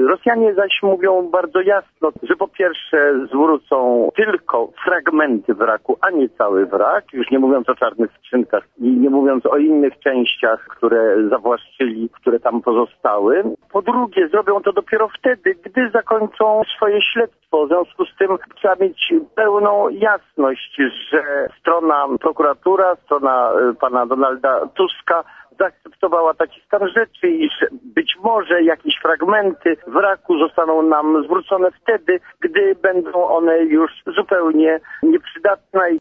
Rosjanie zaś mówią bardzo jasno, że po pierwsze zwrócą tylko fragmenty wraku, a nie cały wrak, już nie mówiąc o czarnych skrzynkach i nie mówiąc o innych częściach, które zawłaszczyli, które tam pozostały. Po drugie, zrobią to dopiero wtedy, gdy zakończą swoje śledztwo. W związku z tym trzeba mieć pełną jasność, że strona prokuratura, strona pana Donalda Tuska zaakceptowała taki stan rzeczy i że być może jakieś fragmenty wraku zostaną nam zwrócone wtedy, gdy będą one już zupełnie nieprzydatne.